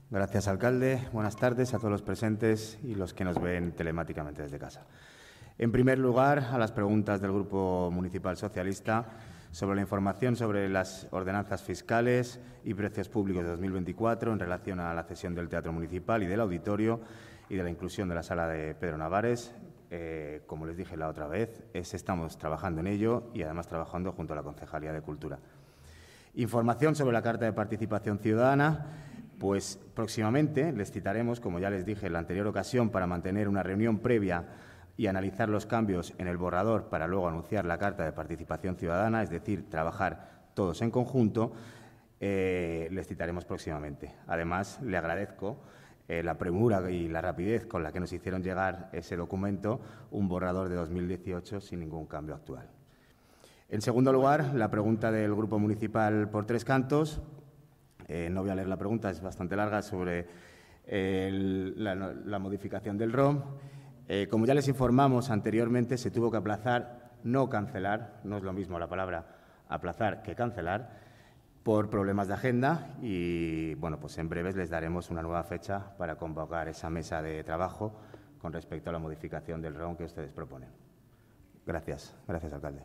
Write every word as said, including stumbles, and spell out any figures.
Gracias, alcalde. Buenas tardes a todos los presentes y los que nos ven telemáticamente desde casa. En primer lugar, a las preguntas del Grupo Municipal Socialista sobre la información sobre las ordenanzas fiscales y precios públicos de dos mil veinticuatro en relación a la cesión del Teatro Municipal y del Auditorio y de la inclusión de la Sala de Pedro Navares. Eh, como les dije la otra vez, es, estamos trabajando en ello y además trabajando junto a la Concejalía de Cultura. Información sobre la Carta de Participación Ciudadana. Pues próximamente les citaremos, como ya les dije en la anterior ocasión, para mantener una reunión previa y analizar los cambios en el borrador para luego anunciar la Carta de Participación Ciudadana, es decir, trabajar todos en conjunto, eh, les citaremos próximamente. Además, le agradezco eh, la premura y la rapidez con la que nos hicieron llegar ese documento, un borrador de dos mil dieciocho sin ningún cambio actual. En segundo lugar, la pregunta del Grupo Municipal por Tres Cantos. Eh, no voy a leer la pregunta, es bastante larga, sobre eh, el, la, la modificación del R O M. Eh, como ya les informamos anteriormente, se tuvo que aplazar, no cancelar, no es lo mismo la palabra aplazar que cancelar, por problemas de agenda y, bueno, pues en breves les daremos una nueva fecha para convocar esa mesa de trabajo con respecto a la modificación del R O M que ustedes proponen. Gracias. Gracias, alcalde.